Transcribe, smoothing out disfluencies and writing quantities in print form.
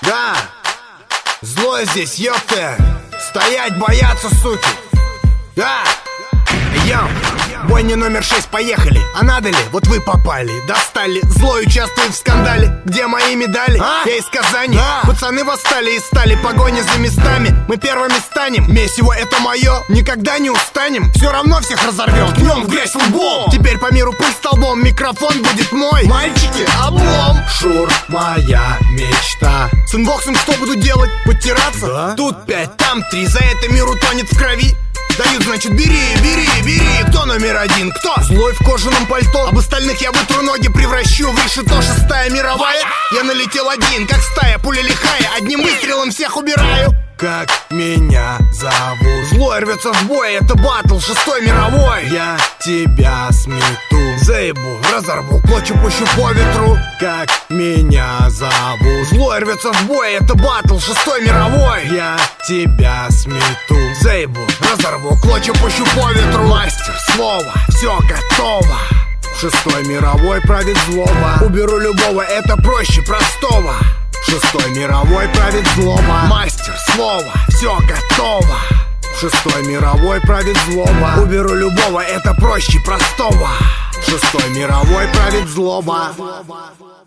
Да, злой здесь, ёпта. Стоять, бояться, суки. Да, йоу. Бойня номер 6, поехали. А надо ли? Вот вы попали. Достали, злой участвует в скандале. Где мои медали? Я из Казани. Пацаны восстали и стали погоня за местами. Мы первыми станем. Месиво это мое. Никогда не устанем. Все равно всех разорвем. Ткнем в грязь лбом. Теперь по миру пыль столбом. Микрофон будет мой. Мальчики, облом. Шур, моя мечта. С инбоксом что буду делать? Подтираться? Да? Тут 5, там 3. За это мир утонет в крови. Дают, значит, бери, бери, бери. Кто номер один? Кто? Злой в кожаном пальто. Об остальных я вытру ноги, превращу в решето. 6-я мировая. Я налетел один, как стая, пуля лихая. Одним выстрелом всех убираю. Как меня зовут? Злой рвется в бой, это баттл 6-й мировой. Я тебя смету, заебу, разорву, клочья пущу по ветру. Как меня зовут? Злой рвется в бой, это баттл 6-й мировой. Я тебя смету, заебу, разорву, клочья пущу по ветру. Мастер слова, все готово. 6-й мировой правит злоба. Уберу любого, это проще простого. 6-й мировой правит злоба. Мастер слова, все готово. 6-й мировой правит злоба. Уберу любого, это проще простого. 6-й мировой правит злоба.